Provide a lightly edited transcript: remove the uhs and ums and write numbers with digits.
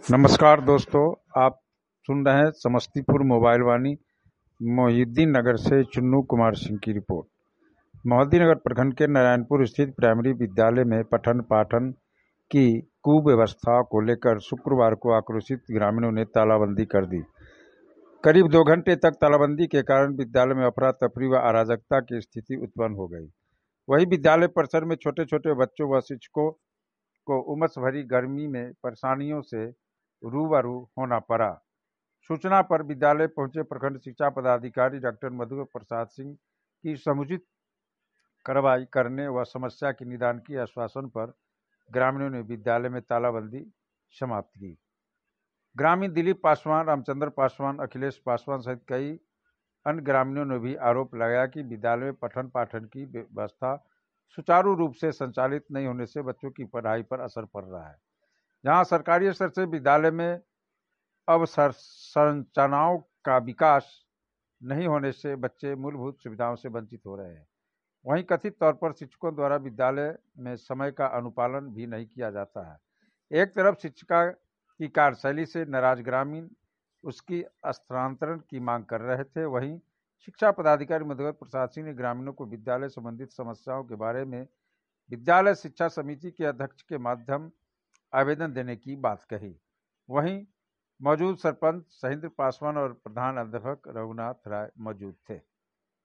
नमस्कार दोस्तों, आप सुन रहे हैं समस्तीपुर मोबाइल वाणी। मोहिउद्दीन नगर से चुन्नू कुमार सिंह की रिपोर्ट। मोहिउद्दीन नगर प्रखंड के नारायणपुर स्थित प्राइमरी विद्यालय में पठन पाठन की कुव्यवस्था को लेकर शुक्रवार को आक्रोशित ग्रामीणों ने तालाबंदी कर दी। करीब 2 घंटे तक तालाबंदी के कारण विद्यालय में अफरा तफरी व अराजकता की स्थिति उत्पन्न हो गई। वहीं विद्यालय परिसर में छोटे छोटे बच्चों व शिक्षकों को उमस भरी गर्मी में परेशानियों से रूबरू होना पड़ा। सूचना पर विद्यालय पहुंचे प्रखंड शिक्षा पदाधिकारी डॉक्टर मधु प्रसाद सिंह की समुचित कार्रवाई करने व समस्या के निदान के आश्वासन पर ग्रामीणों ने विद्यालय में तालाबंदी समाप्त की। ग्रामीण दिलीप पासवान, रामचंद्र पासवान, अखिलेश पासवान सहित कई अन्य ग्रामीणों ने भी आरोप लगाया कि विद्यालय में पठन पाठन की व्यवस्था सुचारू रूप से संचालित नहीं होने से बच्चों की पढ़ाई पर असर पड़ रहा है। जहां सरकारी स्तर से विद्यालय में अवसंरचनाओं का विकास नहीं होने से बच्चे मूलभूत सुविधाओं से वंचित हो रहे हैं, वहीं कथित तौर पर शिक्षकों द्वारा विद्यालय में समय का अनुपालन भी नहीं किया जाता है। एक तरफ शिक्षिका की कार्यशैली से नाराज ग्रामीण उसकी स्थानांतरण की मांग कर रहे थे, वहीं शिक्षा पदाधिकारी मधुकर प्रसाद सिंह ने ग्रामीणों को विद्यालय संबंधित समस्याओं के बारे में विद्यालय शिक्षा समिति के अध्यक्ष के माध्यम आवेदन देने की बात कही। वहीं मौजूद सरपंच सहिंद्र पासवान और प्रधान अध्यापक रघुनाथ राय मौजूद थे।